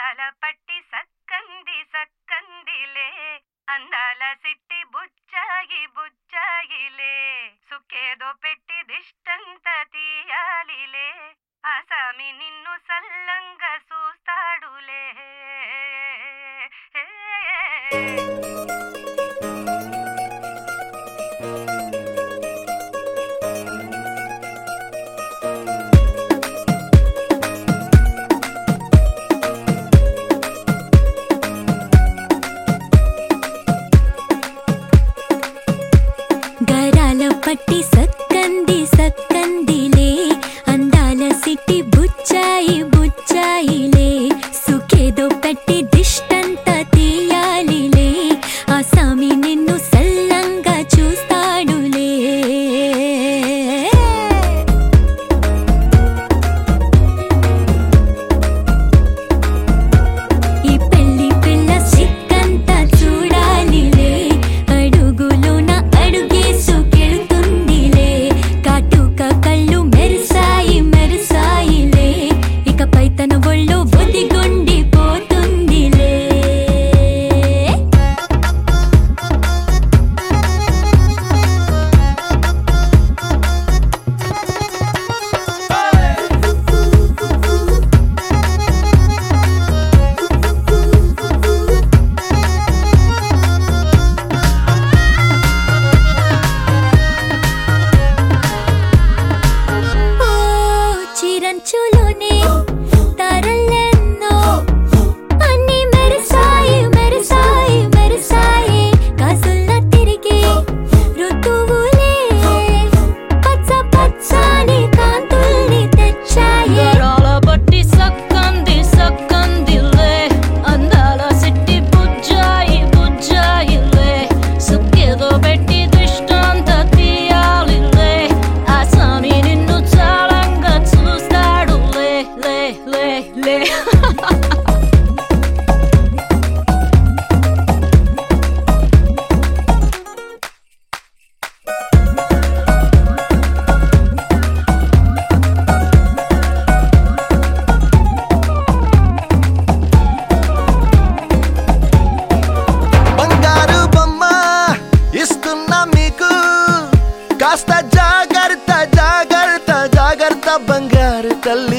అందాల పట్టి సక్కంది సక్కందిలే అందాల సిట్టి బుచ్చాయి బుచ్చాయిలే సుక్కేదో పెట్టి దిష్టంత తీయాలిలే ఆసామి నిన్ను సల్లంగా చూస్తాడులే. గరాల పట్టి సక్కంది సక్కందిలే అందాల సిట్టి బుచ్చాయి బుచ్చాయిలే సుఖేదో పెట్టి దిష్టంత తీయాలిలే ఆసామి నిన్ను సల్లంగా చూస్తాడులే. ఈ పెళ్లి పిల్ల సిక్కంతా చూడాలిలే అడుగులోన అడుగేసుకెళ్తుందిలే కాటుక కళ్ళు మెరిసాయి మెరిసాయిలే ఇకపై తన ఒళ్ళు ఒదిగొండిపోతుందిలే. ఓ చిరంచులోనే తారలెన్నో అన్ని మెరిసాయి మెరిసాయి మెరిసాయి కాసుల్లా తిరిగి ఋతువులే పచ్చ పచ్చని కాంతుల్ని తెచ్చాయి. గరాల పట్టి సక్కంది సక్కందిలే అందాల సిట్టి బుజ్జాయి బుజ్జాయిలే సుక్కేదో పెట్టి దిష్టంత తీయాలిలే ఆసామి నిన్ను చాలంగా చూస్తాడు లే లే లే లే. బంగారు బొమ్మ ఇస్తున్నా మీకు కాస్త జాగ్రత్త జాగ్రత్త జాగ్రత్త బంగారు తల్లి.